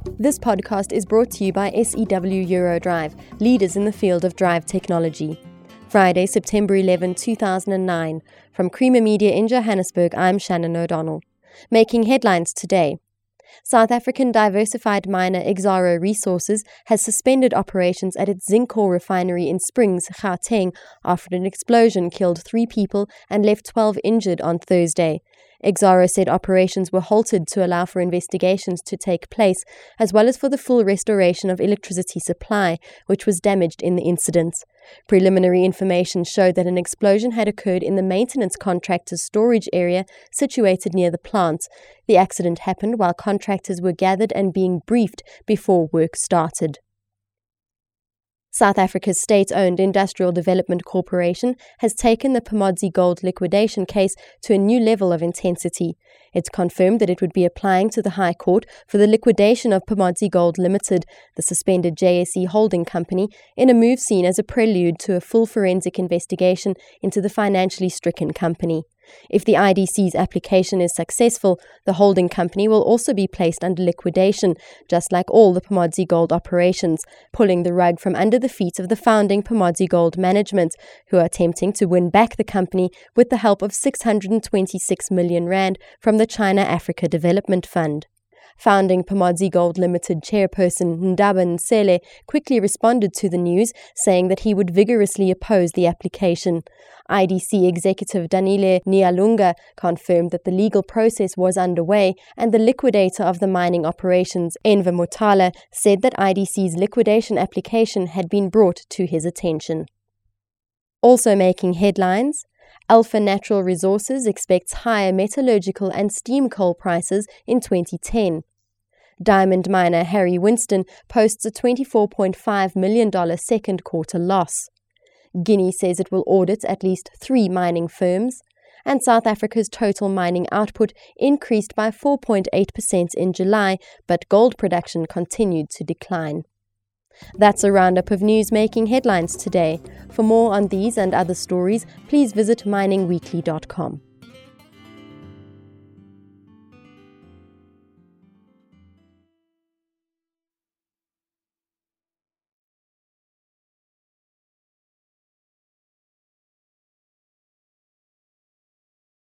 This podcast is brought to you by SEW Eurodrive, leaders in the field of drive technology. Friday, September 11, 2009. From Creamer Media in Johannesburg, I'm Shannon O'Donnell. Making headlines today. South African diversified miner Exxaro Resources has suspended operations at its zinc ore refinery in Springs, Gauteng, after an explosion killed 3 people and left 12 injured on Thursday. Exxaro said operations were halted to allow for investigations to take place, as well as for the full restoration of electricity supply, which was damaged in the incident. Preliminary information showed that an explosion had occurred in the maintenance contractor's storage area situated near the plant. The accident happened while contractors were gathered and being briefed before work started. South Africa's state-owned Industrial Development Corporation has taken the Pamodzi Gold liquidation case to a new level of intensity. It's confirmed that it would be applying to the High Court for the liquidation of Pamodzi Gold Limited, the suspended JSE holding company, in a move seen as a prelude to a full forensic investigation into the financially stricken company. If the IDC's application is successful, the holding company will also be placed under liquidation, just like all the Pamodzi Gold operations, pulling the rug from under the feet of the founding Pamodzi Gold management, who are attempting to win back the company with the help of 626 million rand from the China Africa Development Fund. Founding Pamodzi Gold Limited chairperson Ndaba Nsele quickly responded to the news, saying that he would vigorously oppose the application. IDC executive Danile Nyalunga confirmed that the legal process was underway, and the liquidator of the mining operations, Enver Motala, said that IDC's liquidation application had been brought to his attention. Also making headlines, Alpha Natural Resources expects higher metallurgical and steam coal prices in 2010. Diamond miner Harry Winston posts a $24.5 million second quarter loss. Guinea says it will audit at least 3 mining firms. And South Africa's total mining output increased by 4.8% in July, but gold production continued to decline. That's a roundup of news making headlines today. For more on these and other stories, please visit miningweekly.com.